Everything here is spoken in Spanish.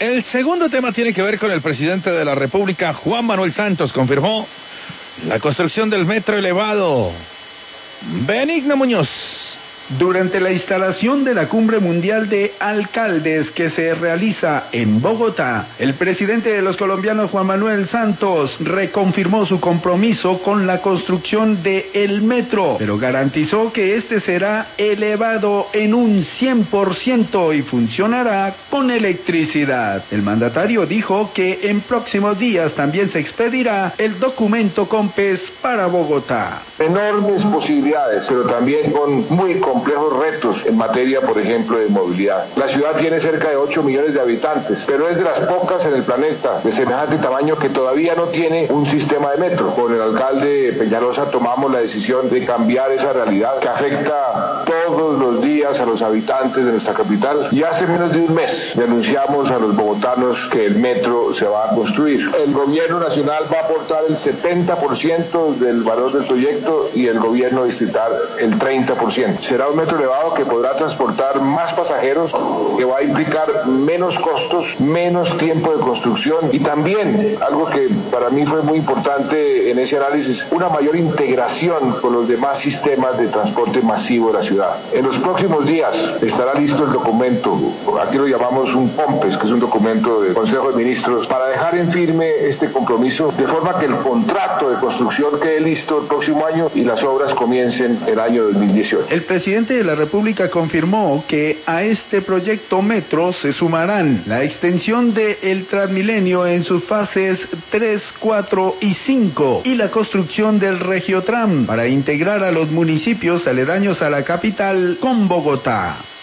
El segundo tema tiene que ver con el presidente de la República, Juan Manuel Santos, confirmó la construcción del metro elevado. Benigno Muñoz. Durante la instalación de la Cumbre Mundial de Alcaldes que se realiza en Bogotá, el presidente de los colombianos, Juan Manuel Santos, reconfirmó su compromiso con la construcción del metro, pero garantizó que este será elevado en un 100% y funcionará con electricidad. El mandatario dijo que en próximos días también se expedirá el documento COMPES para Bogotá. Enormes posibilidades, pero también con muy complejos retos en materia, por ejemplo, de movilidad. La ciudad tiene cerca de 8 millones de habitantes, pero es de las pocas en el planeta de semejante tamaño que todavía no tiene un sistema de metro. Con el alcalde Peñalosa tomamos la decisión de cambiar esa realidad que afecta todos los días a los habitantes de nuestra capital, y hace menos de un mes le anunciamos a los bogotanos que el metro se va a construir. El gobierno nacional va a aportar el 70% del valor del proyecto y el gobierno distrital el 30%. Será un metro elevado que podrá transportar más pasajeros, que va a implicar menos costos, menos tiempo de construcción y también, algo que para mí fue muy importante en ese análisis, una mayor integración con los demás sistemas de transporte masivo de la ciudad. En los próximos días estará listo el documento, aquí lo llamamos un COMPES, que es un documento del Consejo de Ministros, para dejar en firme este compromiso, de forma que el contrato de construcción quede listo el próximo año y las obras comiencen el año 2018. El presidente de la República confirmó que a este proyecto metro se sumarán la extensión del Transmilenio en sus fases 3, 4 y 5 y la construcción del Regiotram para integrar a los municipios aledaños a la capital con Bogotá.